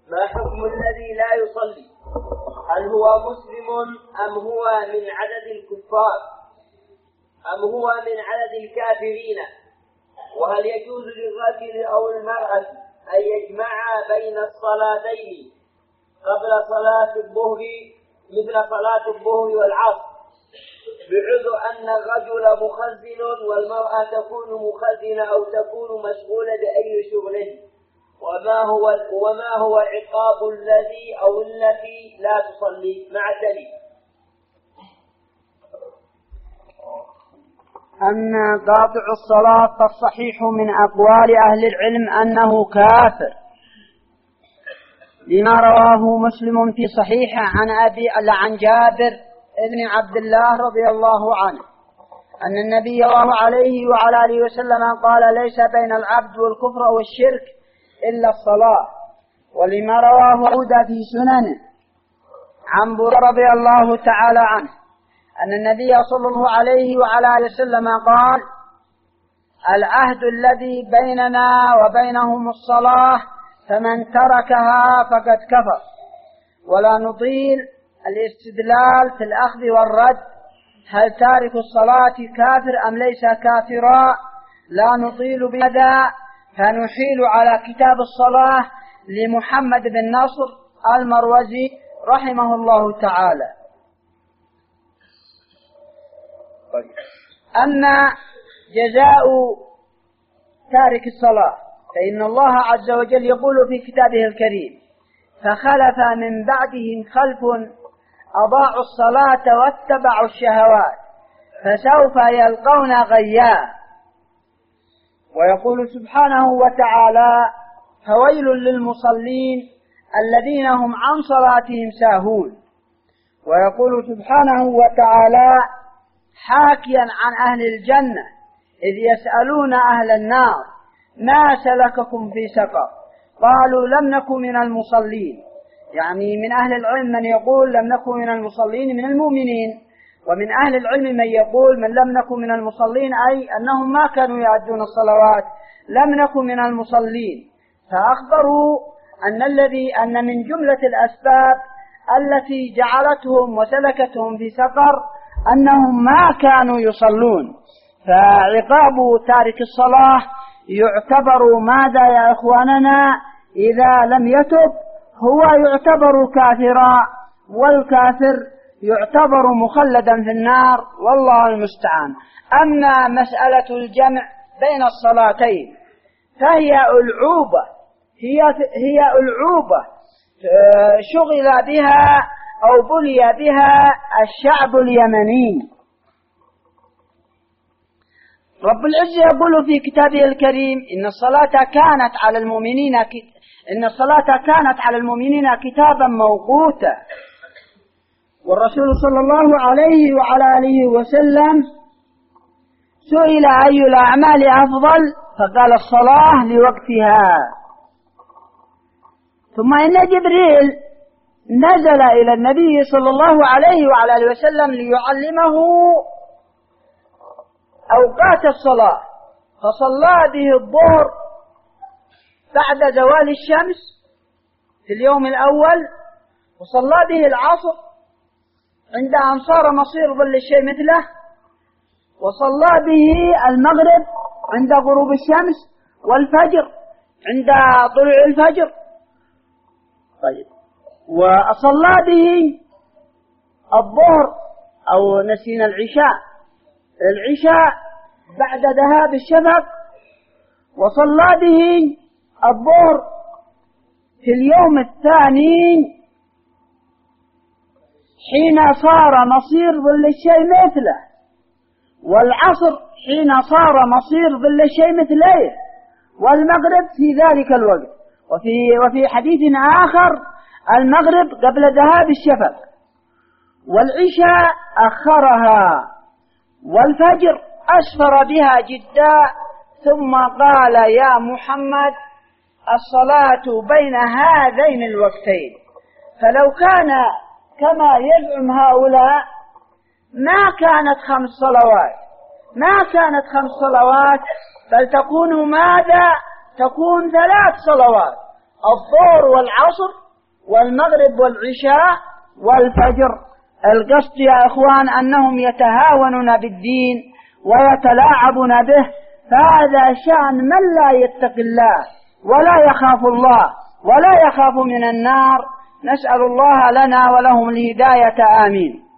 ما حكم الذي لا يصلي؟ هل هو مسلم أم هو من عدد الكفار أم هو من عدد الكافرين؟ وهل يجوز للرجل أو المرأة أن يجمعا بين الصلاتين قبل صلاة الظهر مثل صلاة الظهر والعصر، بعذر أن الرجل مخزن والمرأة تكون مخزنة أو تكون مشغولة بأي شغل؟ وما هو عقاب الذي أو التي لا تصلي مع الدليل؟ أما قاطع الصلاة فالصحيح من أقوال أهل العلم أنه كافر، لما رواه مسلم في صحيحه عن جابر ابن عبد الله رضي الله عنه أن النبي صلى الله عليه وعلى آله وسلم قال: ليس بين العبد والكفر والشرك إلا الصلاة. ولما رواه أبو في سننه عن بريدة رضي الله تعالى عنه أن النبي صلى الله عليه وعلى آله وسلم قال: العهد الذي بيننا وبينهم الصلاة، فمن تركها فقد كفر. ولا نطيل الاستدلال في الأخذ والرد، هل تارك الصلاة كافر أم ليس كافرا؟ لا نطيل بهذا، فنحيل على كتاب الصلاة لمحمد بن نصر المروزي رحمه الله تعالى. أما جزاء تارك الصلاة فإن الله عز وجل يقول في كتابه الكريم: فخلف من بعدهم خلف أضاعوا الصلاة واتبعوا الشهوات فسوف يلقون غيا. ويقول سبحانه وتعالى: فويل للمصلين الذين هم عن صلاتهم ساهون. ويقول سبحانه وتعالى حاكيا عن أهل الجنة إذ يسألون أهل النار: ما سلككم في سقر؟ قالوا: لم نكن من المصلين. يعني من أهل العلم من يقول لم نكن من المصلين من المؤمنين، ومن أهل العلم من يقول من لم نكن من المصلين أي أنهم ما كانوا يؤدون الصلوات، لم نكن من المصلين. فأخبروا أن من جملة الأسباب التي جعلتهم وسلكتهم في سقر أنهم ما كانوا يصلون. فعقاب تارك الصلاة يعتبر ماذا يا إخواننا؟ إذا لم يتب هو يعتبر كافرا، والكافر يعتبر مخلدا في النار، والله المستعان. أما مسألة الجمع بين الصلاتين فهي ألعوبة، هي ألعوبة شغل بها أو بلي بها الشعب اليمني. رب العزة يقول في كتابه الكريم: إن الصلاة كانت على المؤمنين كتابا موقوتا. والرسول صلى الله عليه وعلى آله وسلم سئل: أي الأعمال أفضل؟ فقال: الصلاة لوقتها. ثم إن جبريل نزل إلى النبي صلى الله عليه وعلى آله وسلم ليعلمه أوقات الصلاة، فصلى به الظهر بعد زوال الشمس في اليوم الأول، وصلى به العصر عند أن صار مصير ظل الشيء مثله، وصلى به المغرب عند غروب الشمس، والفجر عند طلوع الفجر. طيب، وصلى به الظهر أو نسينا العشاء بعد ذهاب الشفق، وصلى به الظهر في اليوم الثاني حين صار مصير ظل الشيء مثله، والعصر حين صار مصير ظل الشيء مثله، والمغرب في ذلك الوقت. وفي حديث آخر المغرب قبل ذهاب الشفق، والعشاء أخرها، والفجر أسفر بها جدا. ثم قال: يا محمد، الصلاة بين هذين الوقتين. فلو كان كما يزعم هؤلاء ما كانت 5 صلوات، بل تكون ماذا؟ تكون 3 صلوات. الظهر والعصر والمغرب والعشاء والفجر. القصد يا إخوان أنهم يتهاونون بالدين ويتلاعبون به، فهذا شأن من لا يتقي الله ولا يخاف الله ولا يخاف من النار. نسأل الله لنا ولهم الهداية، آمين.